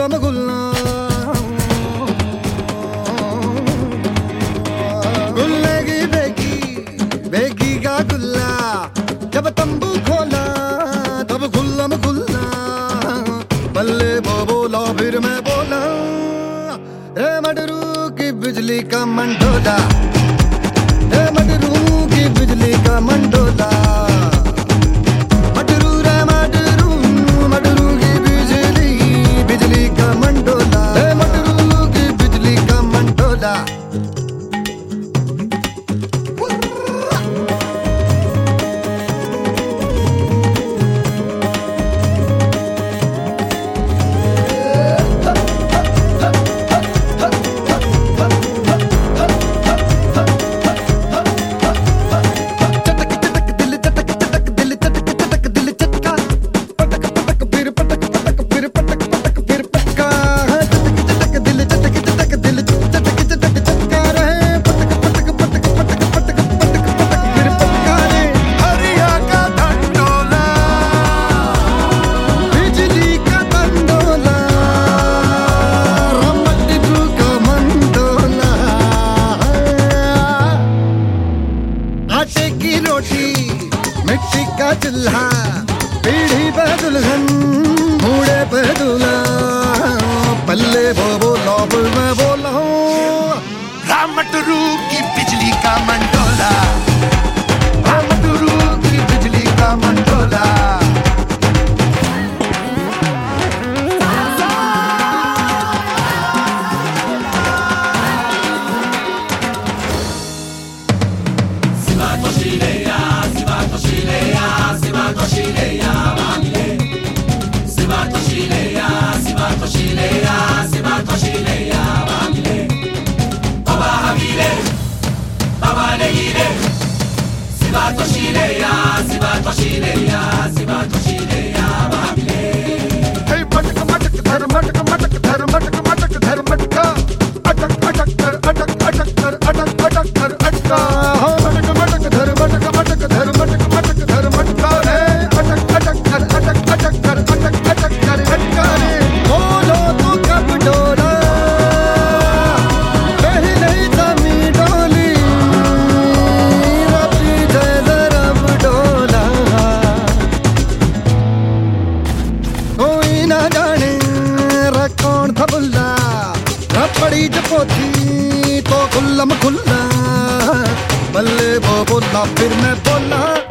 गुल्लम गुल्ला गुल्ले की बेगी बेगी का गुल्ला जब तंबू खोला तब गुल्लम गुल्ला बल्ले वो बोला फिर मैं बोला रे मडरू की बिजली का मंडोला रे मडरू की बिजली का मंडोला मडरू रे मडरू मडरू की बिजली बिजली का मंडोला रे मडरू की बिजली का मंडोला आटे की रोटी मिट्टी का चूल्हा पीढ़ी पे दुल्हन मूड़े पे दूल्हा पल्ले वो बोला मैं बोला रामटरू की बिजली का मंडोला रामटरू की बिजली का मंडोला कौन था बुल्ला बड़ी जपोती तो गुल्लम गुल्ला बल्ले वो बोला फिर मैं बोला